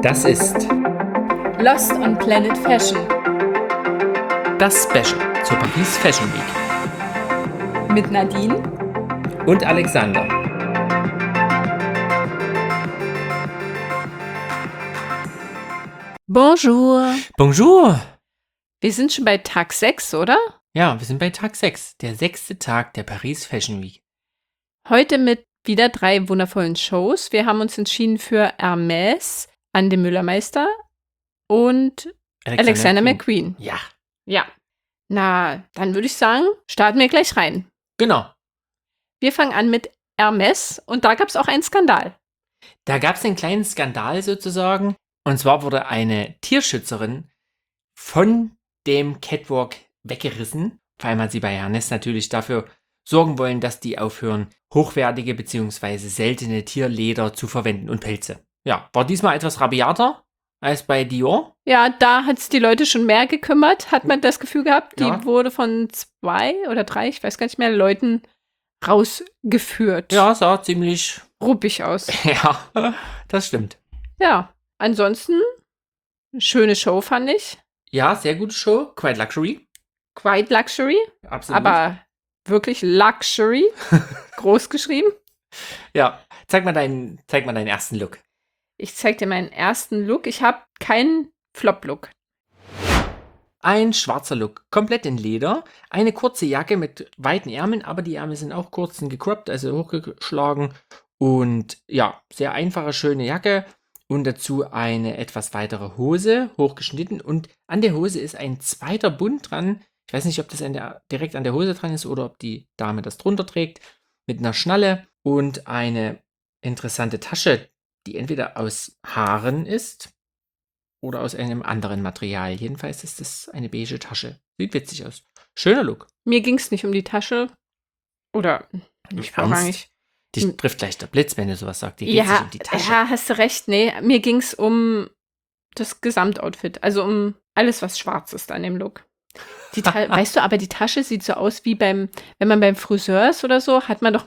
Das ist Lost on Planet Fashion das Special zur Paris Fashion Week mit Nadine und Alexander. Bonjour. Bonjour! Wir sind schon bei Tag 6, oder? Ja, wir sind bei Tag 6, der 6. Tag der Paris Fashion Week. Heute mit wieder 3 wundervollen Shows. Wir haben uns entschieden für Hermès, Ann dem Müllermeister und Alexander McQueen. Ja, Ja. Na, dann würde ich sagen, starten wir gleich rein. genau. Wir fangen an mit Hermès und da gab es auch einen Skandal. Da gab es einen kleinen Skandal sozusagen. Und zwar wurde eine Tierschützerin von dem Catwalk weggerissen. Vor allem hat sie bei Hermès natürlich dafür sorgen wollen, dass die aufhören, hochwertige bzw. seltene Tierleder zu verwenden und Pelze. Ja, war diesmal etwas rabiater als bei Dior. Ja, da hat es die Leute schon mehr gekümmert, hat man das Gefühl gehabt. Die Ja. wurde von 2 oder 3, ich weiß gar nicht mehr, Leuten rausgeführt. Ja, sah ziemlich... Ruppig aus. Ja, das stimmt. Ja, ansonsten, schöne Show fand ich. Ja, sehr gute Show. Quite Luxury. Quite Luxury, Absolut. aber wirklich Luxury. Groß geschrieben. Ja, zeig mal deinen ersten Look. Ich zeig dir meinen ersten Look. Ich habe keinen Flop-Look. Ein schwarzer Look, komplett in Leder. Eine kurze Jacke mit weiten Ärmeln, aber die Ärmel sind auch kurz und gecroppt, also hochgeschlagen. Und ja, sehr einfache, schöne Jacke. Und dazu eine etwas weitere Hose, hochgeschnitten. Und an der Hose ist ein zweiter Bund dran. Ich weiß nicht, ob das direkt an der Hose dran ist oder ob die Dame das drunter trägt. Mit einer Schnalle und eine interessante Tasche, die entweder aus Haaren ist oder aus einem anderen Material. Jedenfalls ist es eine beige Tasche. Sieht witzig aus. Schöner Look. Mir ging es nicht um die Tasche. Oder nicht vorrangig. Dich trifft gleich der Blitz, wenn du sowas sagst. Die geht sich um die Tasche. Ja, hast du recht. Nee, mir ging es um das Gesamtoutfit. Also um alles, was schwarz ist an dem Look. Weißt du, aber die Tasche sieht so aus wie wenn man beim Friseur ist oder so,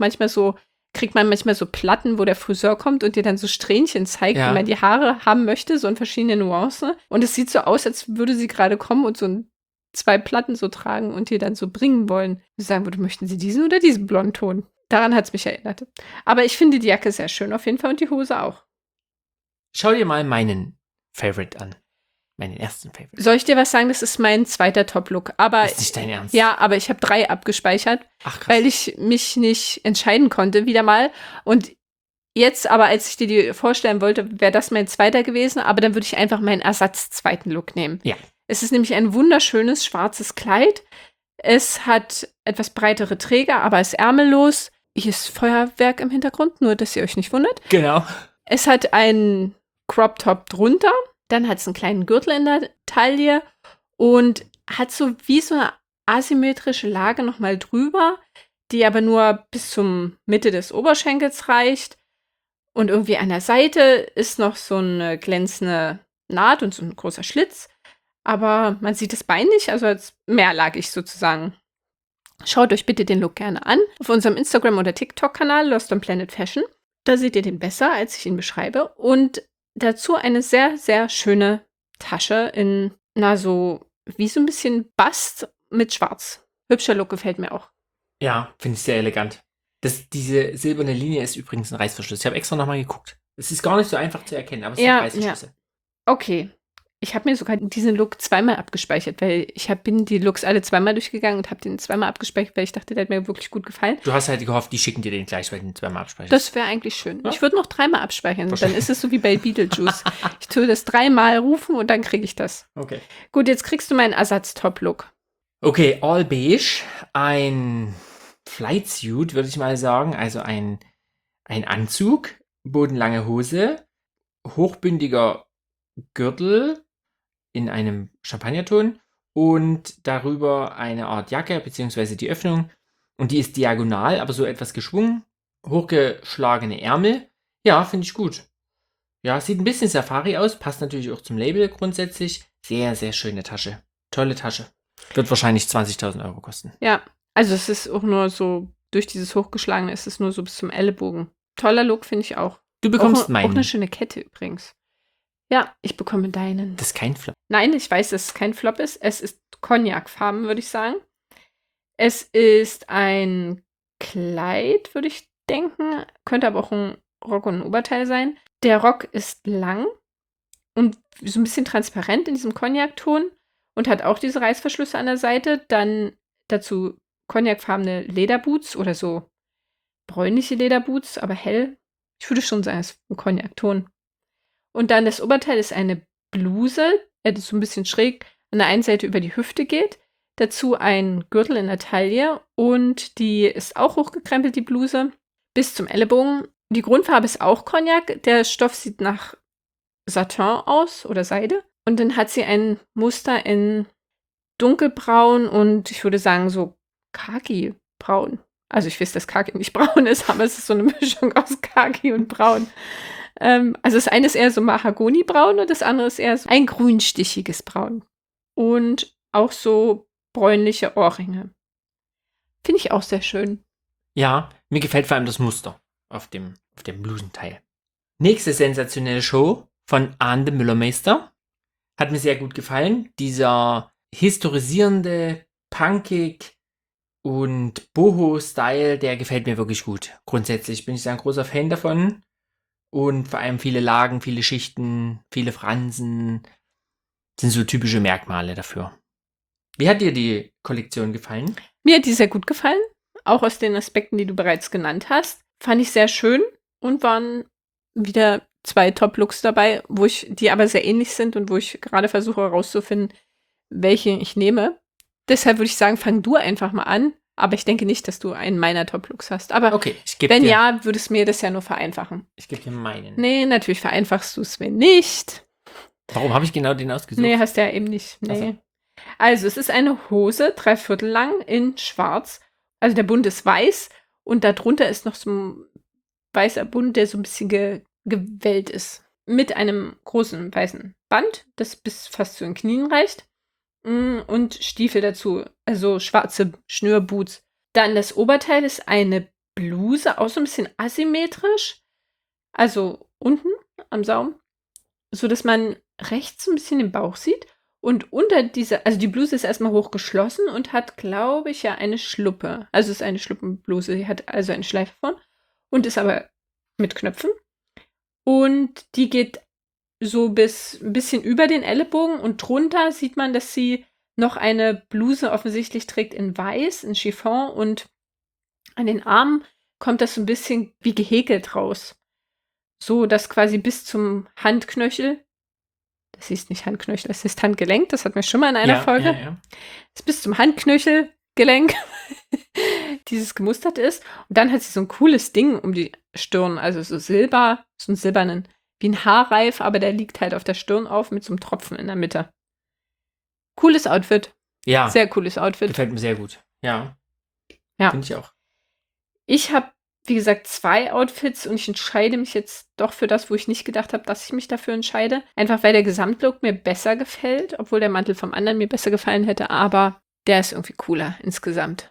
kriegt man manchmal so Platten, wo der Friseur kommt und dir dann so Strähnchen zeigt, Ja. wie man die Haare haben möchte, so in verschiedenen Nuancen. Und es sieht so aus, als würde sie gerade kommen und so 2 Platten so tragen und dir dann so bringen wollen. Sie sagen würde, möchten Sie diesen oder diesen Blondton? Daran hat es mich erinnert. Aber ich finde die Jacke sehr schön auf jeden Fall und die Hose auch. Schau dir mal meinen Favorite an. Meinen ersten Favorite. Soll ich dir was sagen? Das ist mein zweiter Top-Look. Aber Ist nicht dein Ernst? ja, aber ich habe 3 abgespeichert, Ach, krass. weil ich mich nicht entscheiden konnte, wieder mal. Und jetzt aber, als ich dir die vorstellen wollte, wäre das mein zweiter gewesen, aber dann würde ich einfach meinen Ersatz-zweiten Look nehmen. Ja. Es ist nämlich ein wunderschönes schwarzes Kleid. Es hat etwas breitere Träger, aber ist ärmellos. Hier ist Feuerwerk im Hintergrund, nur dass ihr euch nicht wundert. Genau. Es hat einen Crop-Top drunter, dann hat es einen kleinen Gürtel in der Taille und hat so wie so eine asymmetrische Lage nochmal drüber, die aber nur bis zum Mitte des Oberschenkels reicht. Und irgendwie an der Seite ist noch so eine glänzende Naht und so ein großer Schlitz. Aber man sieht das Bein nicht, also als mehrlagig sozusagen. Schaut euch bitte den Look gerne an auf unserem Instagram- oder TikTok-Kanal Lost on Planet Fashion. Da seht ihr den besser, als ich ihn beschreibe. Und dazu eine sehr, sehr schöne Tasche in, so wie so ein bisschen Bast mit Schwarz. Hübscher Look gefällt mir auch. Ja, finde ich sehr elegant. Diese silberne Linie ist übrigens ein Reißverschluss. Ich habe extra nochmal geguckt. Es ist gar nicht so einfach zu erkennen, aber es sind Reißverschlüsse. Okay. Ich habe mir sogar diesen Look 2-mal abgespeichert, weil bin die Looks alle 2-mal durchgegangen und habe den 2-mal abgespeichert, weil ich dachte, der hat mir wirklich gut gefallen. Du hast halt gehofft, die schicken dir den gleich, weil du den 2-mal abspeicherst. Das wäre eigentlich schön. Ja? Ich würde noch 3-mal abspeichern. Dann ist es so wie bei Beetlejuice. Ich tue das 3-mal rufen und dann kriege ich das. Okay. Gut, jetzt kriegst du meinen Ersatz-Top-Look. Okay, all beige. Ein Flight Suit, würde ich mal sagen. Also ein Anzug, bodenlange Hose, hochbündiger Gürtel in einem Champagnerton und darüber eine Art Jacke, beziehungsweise die Öffnung. Und die ist diagonal, aber so etwas geschwungen. Hochgeschlagene Ärmel. Ja, finde ich gut. Ja, sieht ein bisschen Safari aus, passt natürlich auch zum Label grundsätzlich. Sehr, sehr schöne Tasche. Tolle Tasche. Wird wahrscheinlich 20.000 Euro kosten. Ja, also es ist auch nur so, durch dieses Hochgeschlagene ist es nur so bis zum Ellenbogen. Toller Look, finde ich auch. Du bekommst auch eine schöne Kette übrigens. Ja, ich bekomme deinen. Das ist kein Flop. Nein, ich weiß, dass es kein Flop ist. Es ist Cognacfarben, würde ich sagen. Es ist ein Kleid, würde ich denken. Könnte aber auch ein Rock und ein Oberteil sein. Der Rock ist lang und so ein bisschen transparent in diesem Cognac-Ton und hat auch diese Reißverschlüsse an der Seite. Dann dazu cognacfarbene Lederboots oder so bräunliche Lederboots, aber hell. Ich würde schon sagen, es ist ein Cognac-Ton. Und dann das Oberteil ist eine Bluse, das so ein bisschen schräg an der einen Seite über die Hüfte geht. Dazu ein Gürtel in der Taille und die ist auch hochgekrempelt, die Bluse, bis zum Ellenbogen. Die Grundfarbe ist auch Cognac. Der Stoff sieht nach Satin aus oder Seide. Und dann hat sie ein Muster in dunkelbraun und ich würde sagen so Khaki-braun. Also ich weiß, dass Khaki nicht braun ist, aber es ist so eine Mischung aus Khaki und braun. Also das eine ist eher so Mahagonibraun und das andere ist eher so ein grünstichiges Braun. Und auch so bräunliche Ohrringe. Finde ich auch sehr schön. Ja, mir gefällt vor allem das Muster auf dem Blusenteil. Nächste sensationelle Show von Arnde Müllermeister. Hat mir sehr gut gefallen. Dieser historisierende, punkig und Boho-Style, der gefällt mir wirklich gut. Grundsätzlich bin ich ein großer Fan davon. Und vor allem viele Lagen, viele Schichten, viele Fransen sind so typische Merkmale dafür. Wie hat dir die Kollektion gefallen? Mir hat die sehr gut gefallen. Auch aus den Aspekten, die du bereits genannt hast. Fand ich sehr schön und waren wieder 2 Top-Looks dabei, die aber sehr ähnlich sind und wo ich gerade versuche herauszufinden, welche ich nehme. Deshalb würde ich sagen, fang du einfach mal an. Aber ich denke nicht, dass du einen meiner Top-Looks hast. Aber Okay, wenn ja, würde es mir das ja nur vereinfachen. Ich gebe dir meinen. Nee, natürlich vereinfachst du es mir nicht. Warum habe ich genau den ausgesucht? Nee, hast du ja eben nicht. Nee. Also, es ist eine Hose, 3/4 lang in schwarz. Also, der Bund ist weiß und darunter ist noch so ein weißer Bund, der so ein bisschen gewellt ist. Mit einem großen weißen Band, das bis fast zu den Knien reicht. Und Stiefel dazu, also schwarze Schnürboots. Dann das Oberteil ist eine Bluse, auch so ein bisschen asymmetrisch. Also unten am Saum, so dass man rechts ein bisschen den Bauch sieht. Und unter dieser, also die Bluse ist erstmal hochgeschlossen und hat, glaube ich, ja eine Schluppe. Also es ist eine Schluppenbluse, die hat also eine Schleife vorn und ist aber mit Knöpfen. Und die geht so bis ein bisschen über den Ellenbogen und drunter sieht man, dass sie noch eine Bluse offensichtlich trägt in weiß, in Chiffon und an den Armen kommt das so ein bisschen wie gehäkelt raus. So, dass quasi bis zum Handknöchel, das ist nicht Handknöchel, das ist Handgelenk, das hatten wir schon mal in einer Folge, Ja. dass bis zum Handknöchelgelenk dieses gemustert ist. Und dann hat sie so ein cooles Ding um die Stirn, also so Silber, so einen silbernen, wie ein Haarreif, aber der liegt halt auf der Stirn auf mit so einem Tropfen in der Mitte. Cooles Outfit. Ja, Sehr cooles Outfit. gefällt mir sehr gut. Ja. Ja. Finde ich auch. Ich habe, wie gesagt, 2 Outfits und ich entscheide mich jetzt doch für das, wo ich nicht gedacht habe, dass ich mich dafür entscheide. Einfach weil der Gesamtlook mir besser gefällt, obwohl der Mantel vom anderen mir besser gefallen hätte, aber der ist irgendwie cooler insgesamt.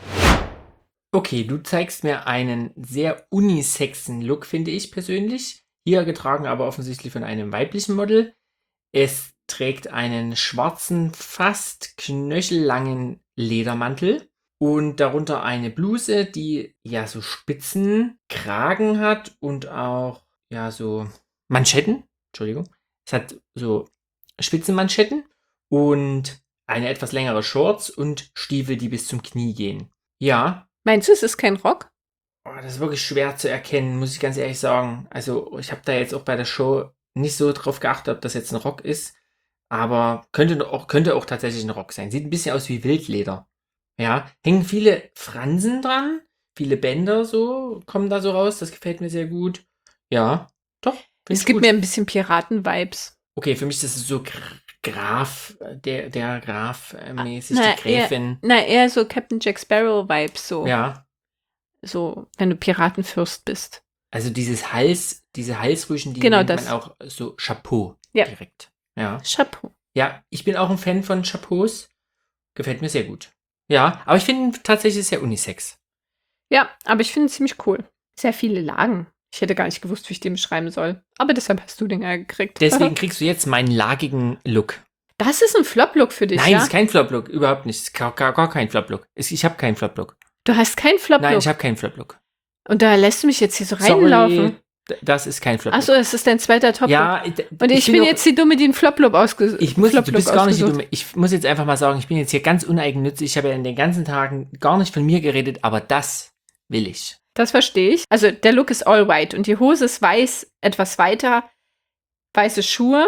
Okay, du zeigst mir einen sehr unisexen Look, finde ich persönlich. Hier getragen aber offensichtlich von einem weiblichen Model. Es trägt einen schwarzen, fast knöchellangen Ledermantel und darunter eine Bluse, die ja so spitzen Kragen hat und auch ja so Manschetten. Entschuldigung. Es hat so Spitzenmanschetten und eine etwas längere Shorts und Stiefel, die bis zum Knie gehen. Ja, Meinst du, es ist kein Rock? das ist wirklich schwer zu erkennen, muss ich ganz ehrlich sagen. Also, ich habe da jetzt auch bei der Show nicht so drauf geachtet, ob das jetzt ein Rock ist. Aber könnte auch tatsächlich ein Rock sein. Sieht ein bisschen aus wie Wildleder. Ja, hängen viele Fransen dran. Viele Bänder so, kommen da so raus. Das gefällt mir sehr gut. Ja, doch. Es gibt mir ein bisschen Piraten-Vibes. Okay, für mich ist es so Graf, der Graf mäßig, Na, die Gräfin. eher so Captain Jack Sparrow-Vibes, so. Ja, So, wenn du Piratenfürst bist. also diese Halsrüschen, die Genau nennt das. man auch so Chapeau Ja. direkt. Ja. Chapeau. Ja, ich bin auch ein Fan von Chapeaus. Gefällt mir sehr gut. Ja, aber ich finde ihn tatsächlich sehr unisex. Ja, aber ich finde es ziemlich cool. Sehr viele Lagen. Ich hätte gar nicht gewusst, wie ich den beschreiben soll. Aber deshalb hast du den ja gekriegt. Deswegen kriegst du jetzt meinen lagigen Look. Das ist ein Flop-Look für dich, Nein, ja? das ist kein Flop-Look. Überhaupt nicht. Das ist gar kein Flop-Look. Ich habe keinen Flop-Look. Du hast keinen Flop-Look? Nein, ich habe keinen Flop-Look. Und da lässt du mich jetzt hier so reinlaufen. Das ist kein Flop-Look. Achso, es ist dein zweiter Top-Look. Ja, und ich bin jetzt die Dumme, die einen Flop-Look ausgesucht hat. Du bist gar nicht die Dumme. Ich muss jetzt einfach mal sagen, ich bin jetzt hier ganz uneigennützig. Ich habe ja in den ganzen Tagen gar nicht von mir geredet, aber das will ich. Das verstehe ich. Also der Look ist all white und die Hose ist weiß, etwas weiter, weiße Schuhe.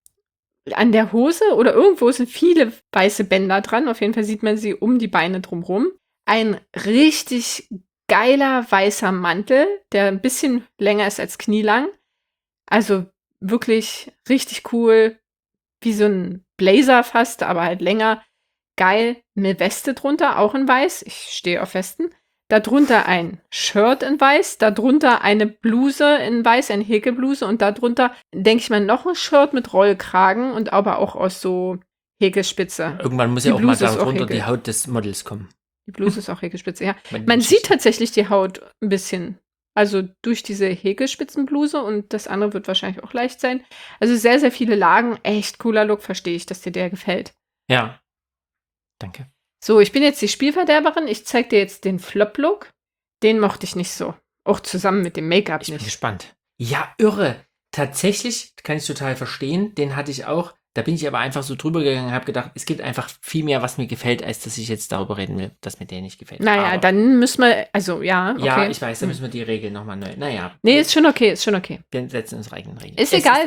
An der Hose oder irgendwo sind viele weiße Bänder dran. Auf jeden Fall sieht man sie um die Beine drumherum. Ein richtig geiler weißer Mantel, der ein bisschen länger ist als knielang. Also wirklich richtig cool. Wie so ein Blazer fast, aber halt länger. Geil. Eine Weste drunter, auch in weiß. Ich stehe auf Westen. Darunter ein Shirt in weiß, darunter eine Bluse in weiß, eine Häkelbluse und darunter, denke ich mal, noch ein Shirt mit Rollkragen und aber auch aus so Häkelspitze. Irgendwann muss ja auch mal darunter die Haut des Models kommen. Die Bluse ist auch Häkelspitze, ja. Man sieht tatsächlich die Haut ein bisschen. Also durch diese Häkelspitzenbluse und das andere wird wahrscheinlich auch leicht sein. Also sehr, sehr viele Lagen. Echt cooler Look, verstehe ich, dass dir der gefällt. Ja. Danke. So, ich bin jetzt die Spielverderberin. Ich zeig dir jetzt den Flop-Look. Den mochte ich nicht so. Auch zusammen mit dem Make-up nicht. Ich bin gespannt. Ja, irre. Tatsächlich kann ich total verstehen. Den hatte ich auch. Da bin ich aber einfach so drüber gegangen und habe gedacht, es gibt einfach viel mehr, was mir gefällt, als dass ich jetzt darüber reden will, dass mir der nicht gefällt. Naja, aber dann müssen wir, also ja, okay. Ja, ich weiß, da müssen wir die Regeln nochmal neu. Naja. Nee, ist schon okay, ist schon okay. Wir setzen unsere eigenen Regeln. Ist egal,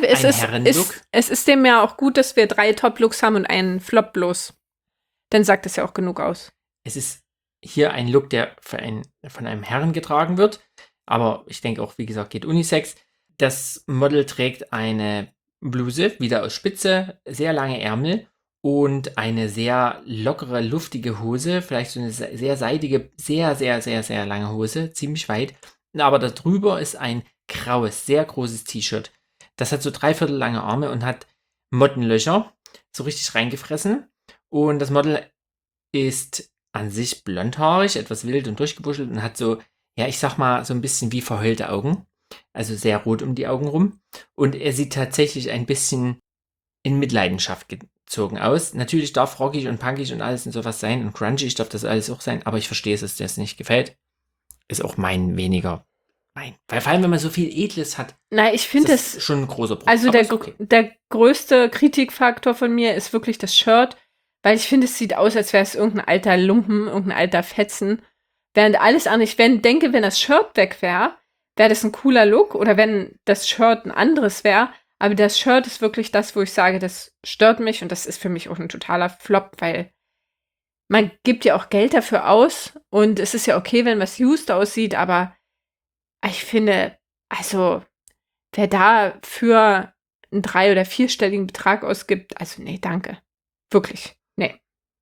es ist dem ja auch gut, dass wir 3 Top-Looks haben und einen Flop bloß. Dann sagt das ja auch genug aus. Es ist hier ein Look, der von einem Herren getragen wird. Aber ich denke auch, wie gesagt, geht unisex. Das Model trägt eine Bluse, wieder aus Spitze, sehr lange Ärmel und eine sehr lockere, luftige Hose. Vielleicht so eine sehr seidige, sehr, sehr, sehr, sehr lange Hose, ziemlich weit. Aber darüber ist ein graues, sehr großes T-Shirt. Das hat so 3/4 lange Arme und hat Mottenlöcher, so richtig reingefressen. Und das Model ist an sich blondhaarig, etwas wild und durchgebuschelt und hat so, ja, ich sag mal, so ein bisschen wie verheulte Augen. Also sehr rot um die Augen rum. Und er sieht tatsächlich ein bisschen in Mitleidenschaft gezogen aus. Natürlich darf rockig und punkig und alles und sowas sein und grungy darf das alles auch sein, aber ich verstehe es, dass das nicht gefällt. Ist auch weniger. Weil vor allem, wenn man so viel Edles hat, nein, ich finde das schon ein großer Punkt. Also der größte Kritikfaktor von mir ist wirklich das Shirt, weil ich finde, es sieht aus, als wäre es irgendein alter Lumpen, irgendein alter Fetzen. Während alles andere, ich denke, wenn das Shirt weg wäre, wäre das ein cooler Look oder wenn das Shirt ein anderes wäre. Aber das Shirt ist wirklich das, wo ich sage, das stört mich und das ist für mich auch ein totaler Flop, weil man gibt ja auch Geld dafür aus und es ist ja okay, wenn was used aussieht, aber ich finde, also wer da für einen 3- oder 4-stelligen Betrag ausgibt, also nee, danke. Wirklich, nee.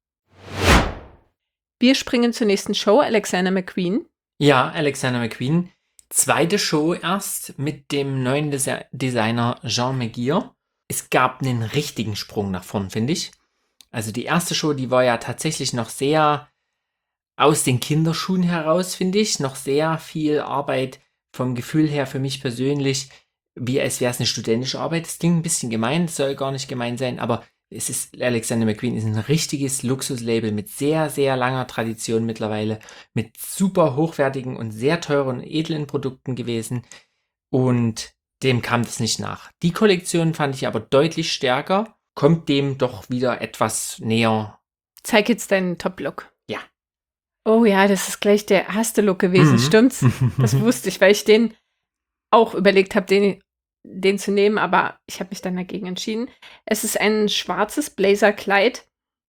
Wir springen zur nächsten Show, Alexander McQueen. Ja, Alexander McQueen. Zweite Show erst mit dem neuen Designer Jean Megier. Es gab einen richtigen Sprung nach vorn, finde ich. Also die erste Show, die war ja tatsächlich noch sehr aus den Kinderschuhen heraus, finde ich. Noch sehr viel Arbeit vom Gefühl her für mich persönlich, wie als wäre es eine studentische Arbeit. Das klingt ein bisschen gemein, das soll gar nicht gemein sein, aber Alexander McQueen ist ein richtiges Luxuslabel mit sehr, sehr langer Tradition mittlerweile, mit super hochwertigen und sehr teuren, edlen Produkten gewesen und dem kam das nicht nach. Die Kollektion fand ich aber deutlich stärker, kommt dem doch wieder etwas näher. Zeig jetzt deinen Top-Look. Ja. Oh ja, das ist gleich der erste Look gewesen, stimmt's? Das wusste ich, weil ich den auch überlegt habe, den zu nehmen, aber ich habe mich dann dagegen entschieden. Es ist ein schwarzes Blazerkleid.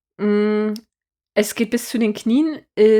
Es geht bis zu den Knien,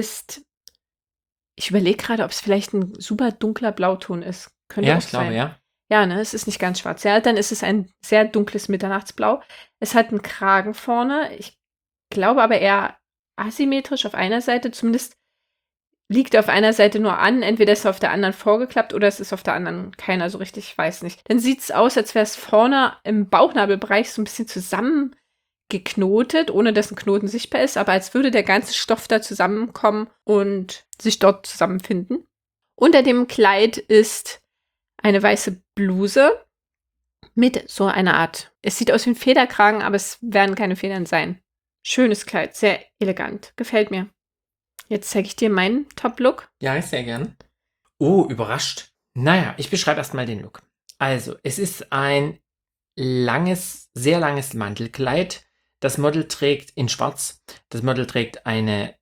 ich überlege gerade, ob es vielleicht ein super dunkler Blauton ist. Könnte ja, auch ich glaube, sein. ja. Ja, ne, es ist nicht ganz schwarz. Ja, dann ist es ein sehr dunkles Mitternachtsblau. Es hat einen Kragen vorne. Ich glaube aber eher asymmetrisch auf einer Seite, zumindest liegt auf einer Seite nur an, entweder ist er auf der anderen vorgeklappt oder es ist auf der anderen keiner so richtig, ich weiß nicht. Dann sieht es aus, als wäre es vorne im Bauchnabelbereich so ein bisschen zusammengeknotet, ohne dass ein Knoten sichtbar ist, aber als würde der ganze Stoff da zusammenkommen und sich dort zusammenfinden. Unter dem Kleid ist eine weiße Bluse mit so einer Art, es sieht aus wie ein Federkragen, aber es werden keine Federn sein. Schönes Kleid, sehr elegant, gefällt mir. Jetzt zeige ich dir meinen Top-Look. Ja, sehr gern. Oh, überrascht. Naja, ich beschreibe erstmal den Look. Also, es ist ein sehr langes Mantelkleid. Das Model trägt in schwarz. Das Model trägt eine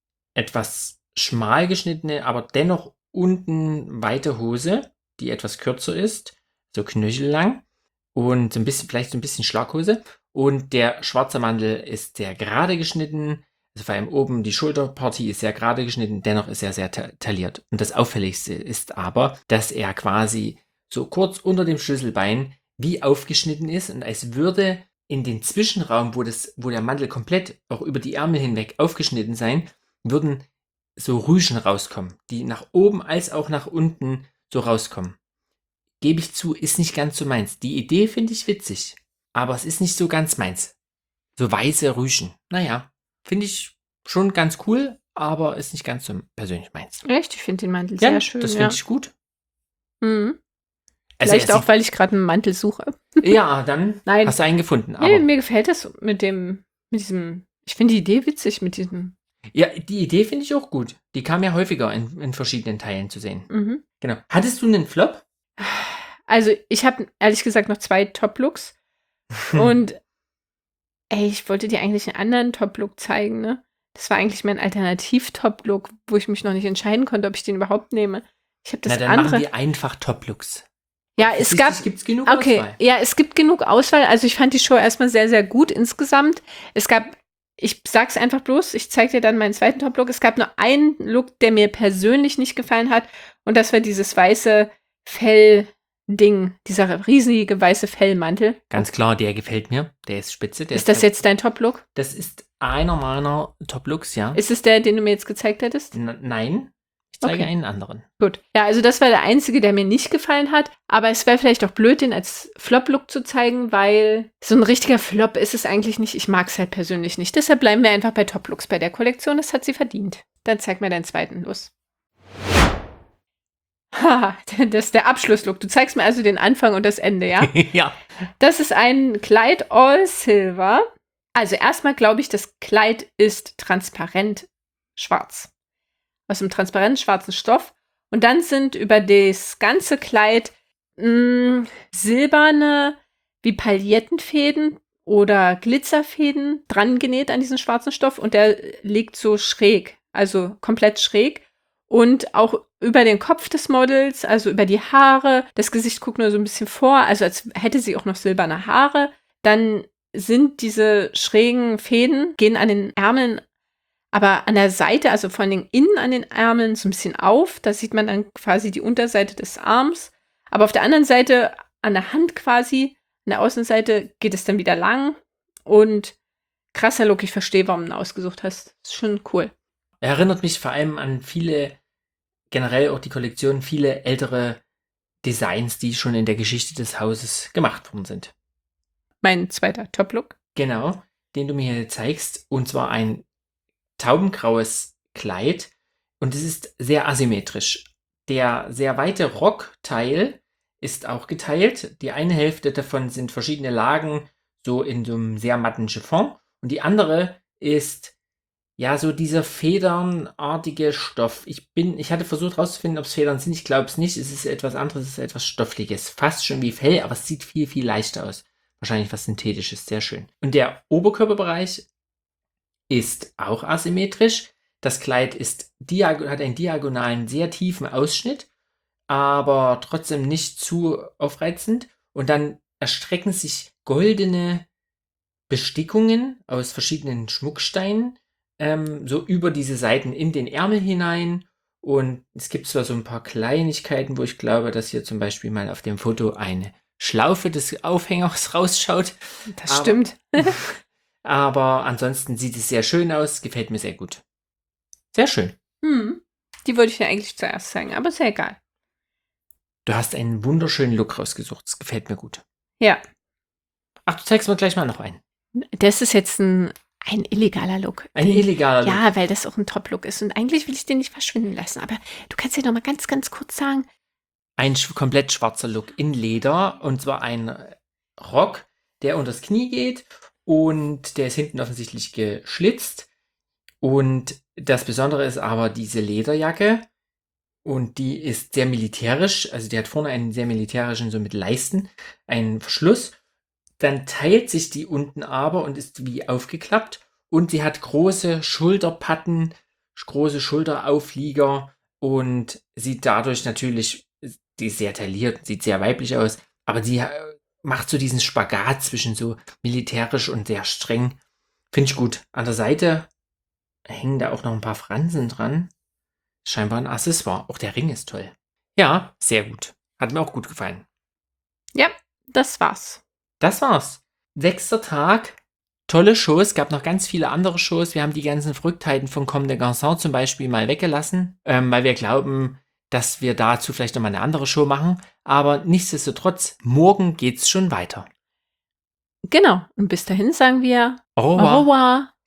etwas schmal geschnittene, aber dennoch unten weite Hose, die etwas kürzer ist, so knöchellang und vielleicht so ein bisschen Schlaghose. Und der schwarze Mantel ist sehr gerade geschnitten. Also vor allem oben die Schulterpartie ist sehr gerade geschnitten, dennoch ist er sehr tailliert. Und das Auffälligste ist aber, dass er quasi so kurz unter dem Schlüsselbein wie aufgeschnitten ist und als würde in den Zwischenraum, wo der Mantel komplett auch über die Ärmel hinweg aufgeschnitten sein, würden so Rüschen rauskommen, die nach oben als auch nach unten so rauskommen. Gebe ich zu, ist nicht ganz so meins. Die Idee finde ich witzig, aber es ist nicht so ganz meins. So weiße Rüschen. Naja, finde ich schon ganz cool, aber ist nicht ganz so persönlich meins. Echt? Ich finde den Mantel Ja, sehr schön. das finde ich gut. Mhm. Also Vielleicht auch, weil ich gerade einen Mantel suche. Ja, dann Nein. hast du einen gefunden. Aber Nee, mir gefällt das mit diesem, ich finde die Idee witzig mit diesem. ja, die Idee finde ich auch gut. Die kam ja häufiger in verschiedenen Teilen zu sehen. Mhm. Genau. Hattest du einen Flop? Also, ich habe ehrlich gesagt noch 2 Top-Looks. Und ich wollte dir eigentlich einen anderen Top-Look zeigen, ne? Das war eigentlich mein Alternativ-Top-Look, wo ich mich noch nicht entscheiden konnte, ob ich den überhaupt nehme. Ich habe das Na, dann andere. machen wir einfach Top-Looks. Ja, es gab. Gibt's genug Okay, Auswahl? ja, es gibt genug Auswahl. Also ich fand die Show erstmal sehr, sehr gut insgesamt. Ich sag's einfach bloß, ich zeige dir dann meinen zweiten Top-Look. Es gab nur einen Look, der mir persönlich nicht gefallen hat. Und das war dieses weiße Fell-Ding, dieser riesige weiße Fellmantel. Ganz klar, der gefällt mir. Der ist spitze. Ist das jetzt dein Top-Look? Das ist einer meiner Top-Looks, ja. Ist es der, den du mir jetzt gezeigt hättest? Nein, ich zeige Okay. einen anderen. Gut. Ja, also das war der einzige, der mir nicht gefallen hat. Aber es wäre vielleicht auch blöd, den als Flop-Look zu zeigen, weil so ein richtiger Flop ist es eigentlich nicht. Ich mag es halt persönlich nicht. Deshalb bleiben wir einfach bei Top-Looks bei der Kollektion. Das hat sie verdient. Dann zeig mir deinen zweiten los. Haha, das ist der Abschlusslook. Du zeigst mir also den Anfang und das Ende, ja? Ja. Das ist ein Kleid All Silver. Also erstmal glaube ich, das Kleid ist transparent schwarz. Aus einem transparent schwarzen Stoff. Und dann sind über das ganze Kleid silberne, wie Paillettenfäden oder Glitzerfäden dran genäht an diesen schwarzen Stoff. Und der liegt so schräg, also komplett schräg. Und auch über den Kopf des Models, also über die Haare. Das Gesicht guckt nur so ein bisschen vor, also als hätte sie auch noch silberne Haare. Dann sind diese schrägen Fäden, gehen an den Ärmeln, aber an der Seite, also von den innen an den Ärmeln so ein bisschen auf. Da sieht man dann quasi die Unterseite des Arms. Aber auf der anderen Seite, an der Hand quasi, an der Außenseite, geht es dann wieder lang. Und krasser Look, ich verstehe, warum du ihn ausgesucht hast. Ist schon cool. Er erinnert mich vor allem an generell auch die Kollektion, viele ältere Designs, die schon in der Geschichte des Hauses gemacht worden sind. Mein zweiter Top-Look. Genau, den du mir hier zeigst. Und zwar ein taubengraues Kleid. Und es ist sehr asymmetrisch. Der sehr weite Rockteil ist auch geteilt. Die eine Hälfte davon sind verschiedene Lagen, so in so einem sehr matten Chiffon. Und die andere ist ja so dieser federnartige Stoff. Ich hatte versucht herauszufinden, ob es Federn sind. Ich glaube es nicht. Es ist etwas anderes, es ist etwas Stoffliches. Fast schon wie Fell, aber es sieht viel, viel leichter aus. Wahrscheinlich was Synthetisches, sehr schön. Und der Oberkörperbereich ist auch asymmetrisch. Das Kleid hat einen diagonalen, sehr tiefen Ausschnitt, aber trotzdem nicht zu aufreizend. Und dann erstrecken sich goldene Bestickungen aus verschiedenen Schmucksteinen so über diese Seiten in den Ärmel hinein. Und es gibt zwar so ein paar Kleinigkeiten, wo ich glaube, dass hier zum Beispiel mal auf dem Foto eine Schlaufe des Aufhängers rausschaut. Das stimmt. Aber ansonsten sieht es sehr schön aus, gefällt mir sehr gut. Sehr schön. Die wollte ich dir eigentlich zuerst zeigen, aber ist ja egal. Du hast einen wunderschönen Look rausgesucht, das gefällt mir gut. Ja. Ach, du zeigst mir gleich mal noch einen. Das ist jetzt ein illegaler Look. Ein illegaler Look. Ja, weil das auch ein Top-Look ist. Und eigentlich will ich den nicht verschwinden lassen. Aber du kannst ja noch mal ganz, ganz kurz sagen, Ein komplett schwarzer Look in Leder. Und zwar ein Rock, der unters Knie geht. Und der ist hinten offensichtlich geschlitzt. Und das Besondere ist aber diese Lederjacke. Und die ist sehr militärisch. Also die hat vorne einen sehr militärischen, so mit Leisten, einen Verschluss. Dann teilt sich die unten aber und ist wie aufgeklappt. Und sie hat große Schulterpatten, große Schulterauflieger und sieht dadurch natürlich, die ist sehr tailliert, sieht sehr weiblich aus, aber sie macht so diesen Spagat zwischen so militärisch und sehr streng. Finde ich gut. An der Seite hängen da auch noch ein paar Fransen dran. Scheinbar ein Accessoire. Auch der Ring ist toll. Ja, sehr gut. Hat mir auch gut gefallen. Ja, das war's. Das war's. 6. Tag. Tolle Shows. Gab noch ganz viele andere Shows. Wir haben die ganzen Verrücktheiten von Comme des Garçons zum Beispiel mal weggelassen, weil wir glauben, dass wir dazu vielleicht nochmal eine andere Show machen. Aber nichtsdestotrotz, morgen geht's schon weiter. Genau. Und bis dahin sagen wir Au revoir. Au revoir.